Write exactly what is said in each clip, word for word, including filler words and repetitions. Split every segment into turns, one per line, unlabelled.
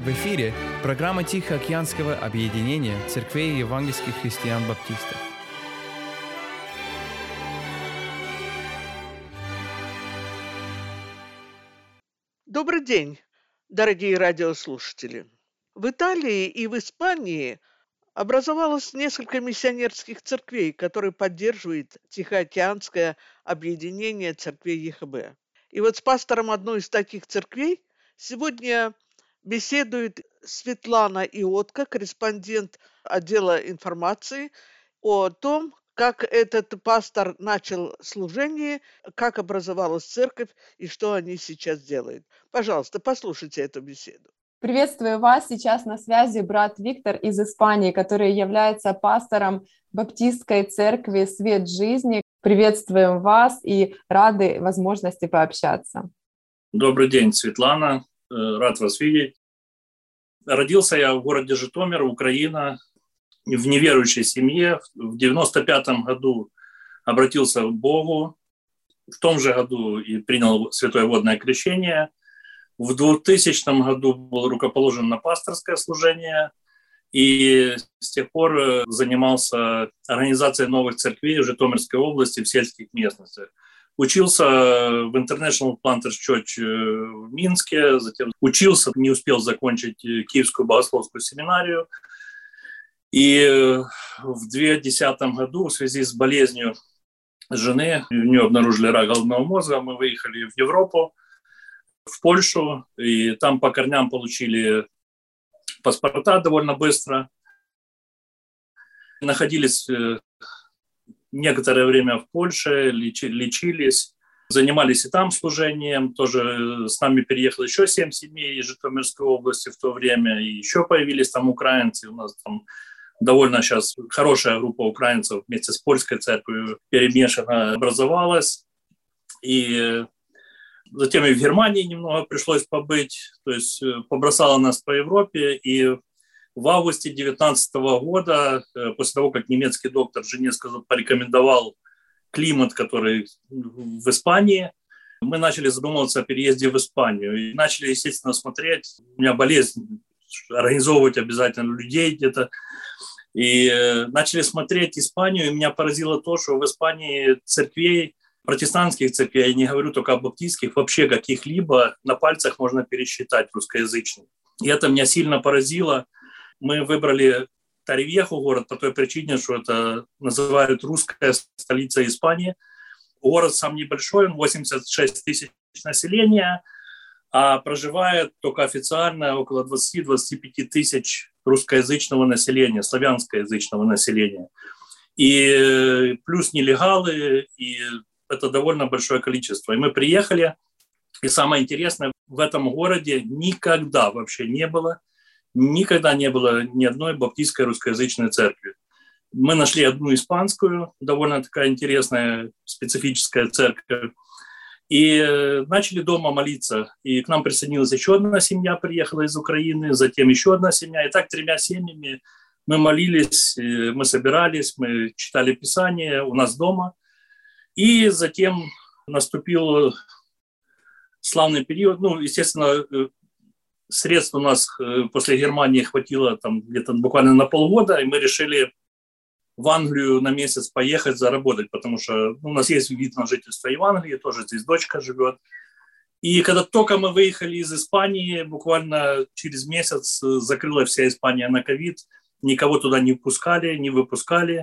В эфире программа Тихоокеанского объединения церквей евангельских христиан-баптистов.
Добрый день, дорогие радиослушатели. В Италии и в Испании образовалось несколько миссионерских церквей, которые поддерживает Тихоокеанское объединение церквей ЕХБ. И вот с пастором одной из таких церквей сегодня беседует Светлана Иотко, корреспондент отдела информации, о том, как этот пастор начал служение, как образовалась церковь и что они сейчас делают. Пожалуйста, послушайте эту беседу.
Приветствую вас. Сейчас на связи брат Виктор из Испании, который является пастором Баптистской церкви «Свет жизни». Приветствуем вас и рады возможности пообщаться.
Добрый день, Светлана. Рад вас видеть. Родился я в городе Житомир, Украина, в неверующей семье. В девяносто пятом году обратился к Богу. В том же году и принял святое водное крещение. В двухтысячном году был рукоположен на пасторское служение и с тех пор занимался организацией новых церквей в Житомирской области, в сельских местностях. Учился в International Planters Church в Минске, затем учился, не успел закончить Киевскую богословскую семинарию. И в две тысячи десятом году в связи с болезнью жены, у нее обнаружили рак головного мозга, мы выехали в Европу, в Польшу, и там по корням получили паспорта довольно быстро. Находились некоторое время в Польше, лечились, занимались и там служением. Тоже с нами переехало еще семь семей из Житомирской области в то время, и еще появились там украинцы. У нас там довольно сейчас хорошая группа украинцев вместе с польской церковью перемешана образовалась. И затем и в Германии немного пришлось побыть, то есть побросало нас по Европе. И в августе две тысячи девятнадцатого года, после того, как немецкий доктор жене сказал, порекомендовал климат, который в Испании, мы начали задумываться о переезде в Испанию. И начали, естественно, смотреть. У меня болезнь, организовывать обязательно людей где-то. И начали смотреть Испанию, и меня поразило то, что в Испании церквей, протестантских церквей, я не говорю только о баптистских, вообще каких-либо на пальцах можно пересчитать русскоязычных. И это меня сильно поразило. Мы выбрали Торревьеху город по той причине, что это называют русская столица Испании. Город сам небольшой, он восемьдесят шесть тысяч населения, а проживает только официально около двадцать-двадцать пять тысяч русскоязычного населения, славянскоязычного населения. И плюс нелегалы, и это довольно большое количество. И мы приехали, и самое интересное, в этом городе никогда вообще не было, никогда не было ни одной баптистской русскоязычной церкви. Мы нашли одну испанскую, довольно такая интересная, специфическая церковь, и начали дома молиться. И к нам присоединилась еще одна семья, приехала из Украины, затем еще одна семья. И так тремя семьями мы молились, мы собирались, мы читали Писание у нас дома. И затем наступил славный период. Ну, естественно, средств у нас после Германии хватило там где-то буквально на полгода, и мы решили в Англию на месяц поехать заработать, потому что ну, у нас есть вид на жительство и в Англии, тоже здесь дочка живет. И когда только мы выехали из Испании, буквально через месяц закрыла вся Испания на ковид, никого туда не впускали, не выпускали.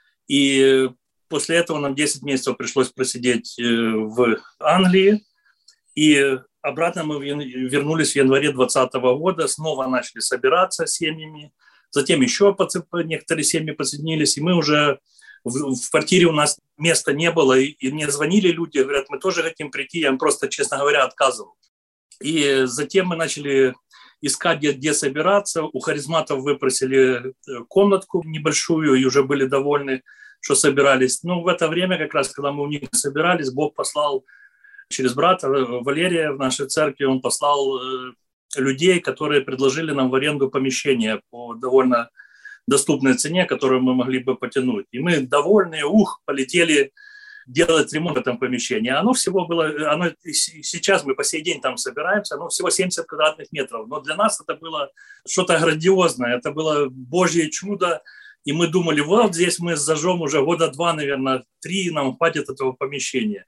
И после этого нам десять месяцев пришлось просидеть в Англии. И обратно мы вернулись в январе двадцатого года, снова начали собираться с семьями. Затем еще некоторые семьи подсоединились, и мы уже в, в квартире у нас места не было. И, и мне звонили люди, говорят, мы тоже хотим прийти. Я им просто, честно говоря, отказывал. И затем мы начали искать, где, где собираться. У харизматов выпросили комнатку небольшую и уже были довольны, что собирались. Но в это время, как раз, когда мы у них собирались, Бог послал через брата Валерия в нашей церкви, он послал людей, которые предложили нам в аренду помещение по довольно доступной цене, которую мы могли бы потянуть. И мы довольные, ух, полетели делать ремонт в этом помещении. Оно всего было, оно, сейчас мы по сей день там собираемся, оно всего семьдесят квадратных метров. Но для нас это было что-то грандиозное, это было Божье чудо. И мы думали, вот здесь мы зажжем уже года два, наверное, три, нам хватит этого помещения.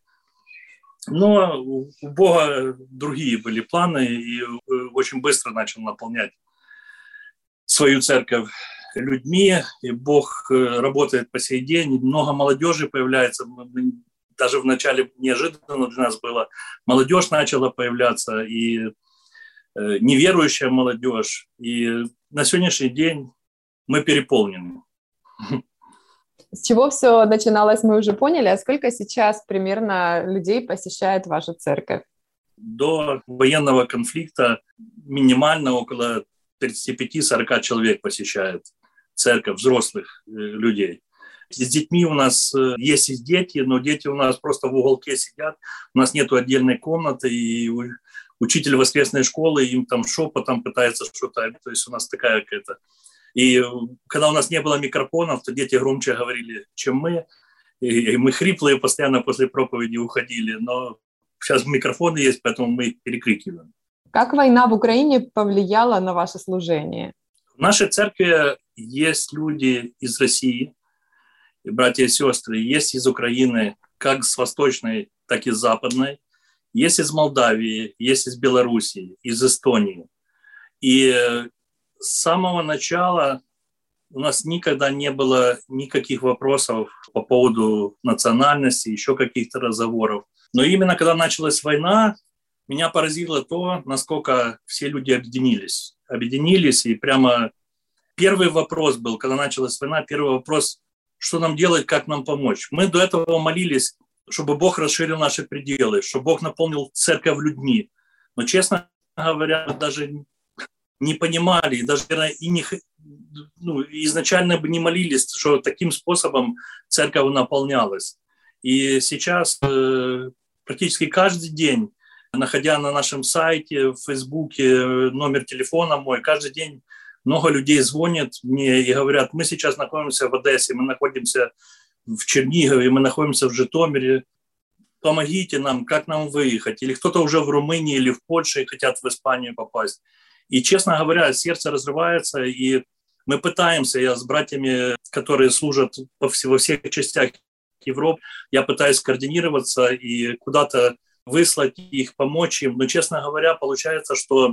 Но у Бога другие были планы, и очень быстро начал наполнять свою церковь людьми, и Бог работает по сей день. Много молодежи появляется. Даже в начале неожиданно для нас было. Молодежь начала появляться, и неверующая молодежь. И на сегодняшний день мы переполнены.
С чего все начиналось, мы уже поняли. А сколько сейчас примерно людей посещает вашу церковь?
До военного конфликта минимально около тридцать пять - сорок человек посещает церковь, взрослых людей. С детьми у нас есть дети, но дети у нас просто в уголке сидят. У нас нет отдельной комнаты, и учитель воскресной школы им там шепотом пытается что-то. То есть у нас такая какая-то... И когда у нас не было микрофонов, то дети громче говорили, чем мы. И мы хриплые постоянно после проповеди уходили. Но сейчас микрофоны есть, поэтому мы их перекрикиваем.
Как война в Украине повлияла на ваше служение?
В нашей церкви есть люди из России, братья и сестры, есть из Украины, как с восточной, так и с западной. Есть из Молдавии, есть из Белоруссии, из Эстонии. И с самого начала у нас никогда не было никаких вопросов по поводу национальности, еще каких-то разговоров. Но именно когда началась война, меня поразило то, насколько все люди объединились. Объединились, и прямо первый вопрос был, когда началась война, первый вопрос, что нам делать, как нам помочь. Мы до этого молились, чтобы Бог расширил наши пределы, чтобы Бог наполнил церковь людьми. Но, честно говоря, даже не понимали, и даже и не, ну, изначально бы не молились, что таким способом церковь наполнялась. И сейчас э, практически каждый день, находя на нашем сайте, в Фейсбуке номер телефона мой, каждый день много людей звонят мне и говорят, мы сейчас находимся в Одессе, мы находимся в Чернигове, мы находимся в Житомире, помогите нам, как нам выехать. Или кто-то уже в Румынии или в Польше и хотят в Испанию попасть. И, честно говоря, сердце разрывается, и мы пытаемся, я с братьями, которые служат во всех частях Европы, я пытаюсь координироваться и куда-то выслать их, помочь им. Но, честно говоря, получается, что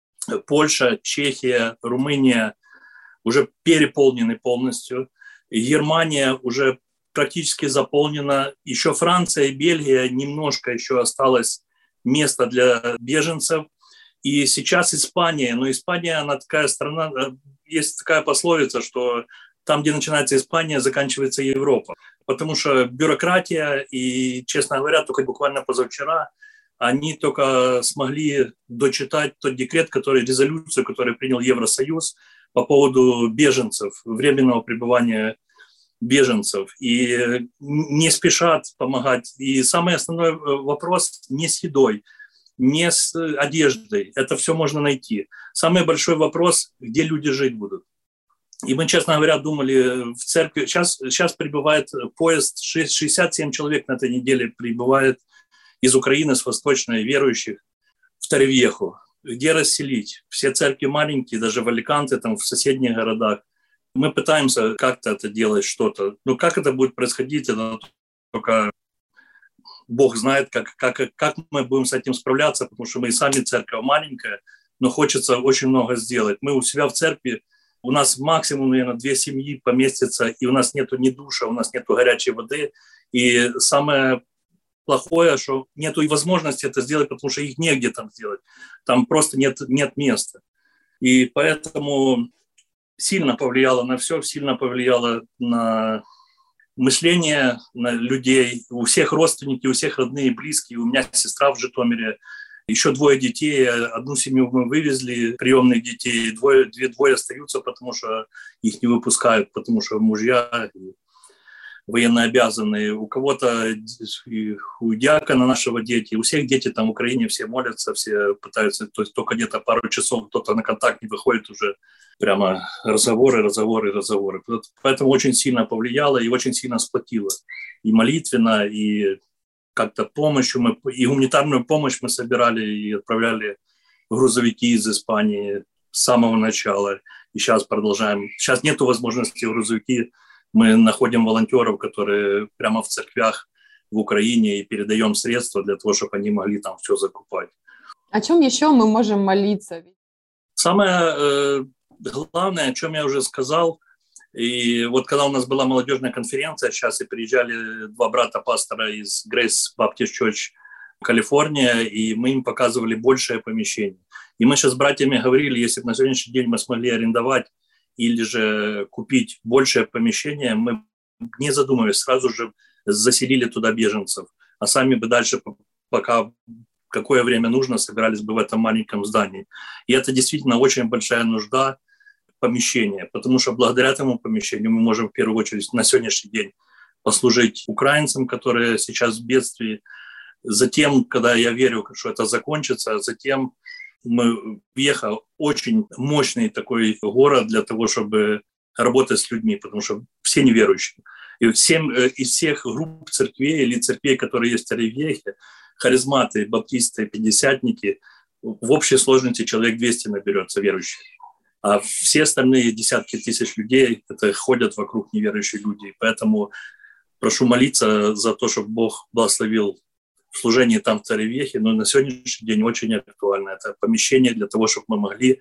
Польша, Чехия, Румыния уже переполнены полностью. Германия уже практически заполнена. Еще Франция и Бельгия немножко еще осталось места для беженцев. И сейчас Испания. Но Испания, она такая страна, есть такая пословица, что там, где начинается Испания, заканчивается Европа. Потому что бюрократия, и, честно говоря, только буквально позавчера они только смогли дочитать тот декрет, который, резолюцию, которую принял Евросоюз по поводу беженцев, временного пребывания беженцев. И не спешат помогать. И самый основной вопрос не с едой, не с одеждой. Это все можно найти. Самый большой вопрос, где люди жить будут. И мы, честно говоря, думали в церкви. Сейчас, сейчас прибывает поезд, шестьдесят семь человек на этой неделе прибывает из Украины, с восточной, верующих, в Торревьеху. Где расселить? Все церкви маленькие, даже в Аликанте, там, в соседних городах. Мы пытаемся как-то это делать, что-то. Но как это будет происходить, это только Бог знает, как, как, как мы будем с этим справляться, потому что мы и сами церковь маленькая, но хочется очень много сделать. Мы у себя в церкви, у нас максимум, наверное, две семьи поместятся, и у нас нету ни душа, у нас нету горячей воды. И самое плохое, что нету и возможности это сделать, потому что их негде там сделать. Там просто нет, нет места. И поэтому сильно повлияло на все, сильно повлияло на мышление на людей. У всех родственники, у всех родные, близкие. У меня сестра в Житомире, еще двое детей. Одну семью мы вывезли, приемных детей. Двое, две, двое остаются, потому что их не выпускают, потому что мужья. военнообязанные, у кого-то, у диакона нашего дети, у всех дети там в Украине, все молятся, все пытаются, то есть только где-то пару часов кто-то на контакт не выходит, уже прямо разговоры, разговоры, разговоры. Поэтому очень сильно повлияло и очень сильно сплотило. И молитвенно, и как-то помощью, мы, и гуманитарную помощь мы собирали и отправляли в грузовики из Испании с самого начала. И сейчас продолжаем. Сейчас нету возможности в грузовики. Мы находим волонтеров, которые прямо в церквях в Украине, и передаем средства для того, чтобы они могли там все закупать.
О чем еще мы можем молиться?
Самое э, главное, о чем я уже сказал, и вот когда у нас была молодежная конференция, сейчас и приезжали два брата-пастора из Grace Baptist Church, Калифорния, и мы им показывали большее помещение. И мы сейчас с братьями говорили, если бы на сегодняшний день мы смогли арендовать или же купить большее помещение, мы, не задумываясь, сразу же заселили туда беженцев, а сами бы дальше, пока какое время нужно, собирались бы в этом маленьком здании. И это действительно очень большая нужда помещения, потому что благодаря этому помещению мы можем в первую очередь на сегодняшний день послужить украинцам, которые сейчас в бедствии. Затем, когда я верю, что это закончится, затем мы, Вьеха, очень мощный такой город для того, чтобы работать с людьми, потому что все неверующие. И всем, из всех групп церквей или церквей, которые есть в Вьехе, харизматы, баптисты, пятидесятники, в общей сложности человек двести наберется верующих. А все остальные десятки тысяч людей это ходят вокруг неверующие люди. Поэтому прошу молиться за то, чтобы Бог благословил служение там в Царевьехе, но на сегодняшний день очень актуально. Это помещение для того, чтобы мы могли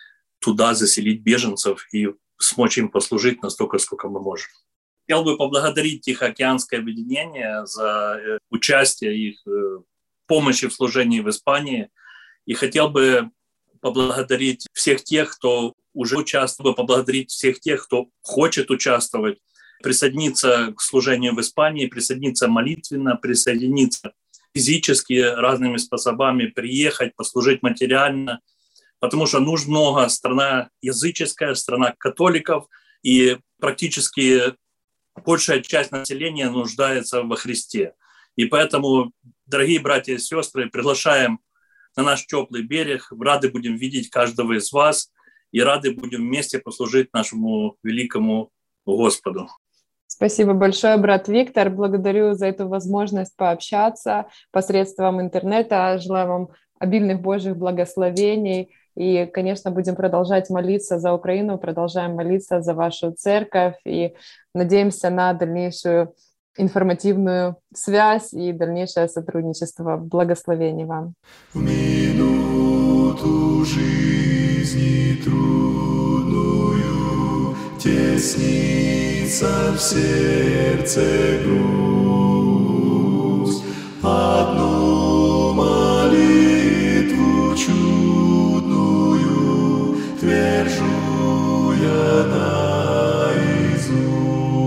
туда заселить беженцев и смочь им послужить настолько, сколько мы можем. Хотел бы поблагодарить Тихоокеанское объединение за участие, их помощи в служении в Испании. И хотел бы поблагодарить всех тех, кто уже участвовал, поблагодарить всех тех, кто хочет участвовать, присоединиться к служению в Испании, присоединиться молитвенно, присоединиться физически разными способами, приехать, послужить материально, потому что нужно много. Страна языческая, страна католиков, и практически большая часть населения нуждается во Христе. И поэтому, дорогие братья и сестры, приглашаем на наш теплый берег. Рады будем видеть каждого из вас и рады будем вместе послужить нашему великому Господу.
Спасибо большое, брат Виктор. Благодарю за эту возможность пообщаться посредством интернета. Желаю вам обильных Божьих благословений. И, конечно, будем продолжать молиться за Украину, продолжаем молиться за вашу церковь и надеемся на дальнейшую информативную связь и дальнейшее сотрудничество. Благословений вам.
В минуту жизни трудную теснится в сердце грусть. Одну молитву чудную твержу я наизусть.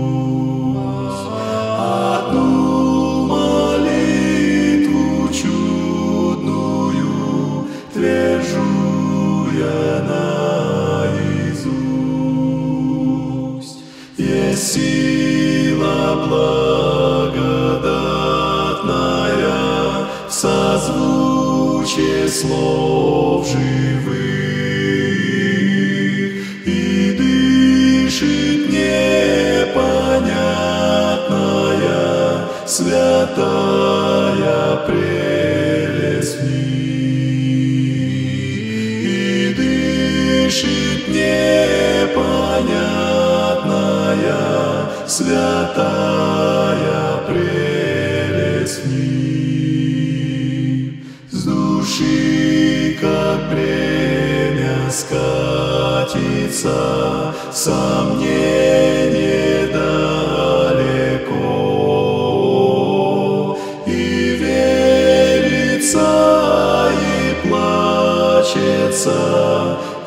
Одну молитву чудную твержу я наизусть. Есть сила благодатная в созвучии слов живых, и дышит непонятная святая прелесть в ней, и дышит непонятная святая прелесть в ней. С души, как бремя, скатится сомнение далеко, и верится, и плачется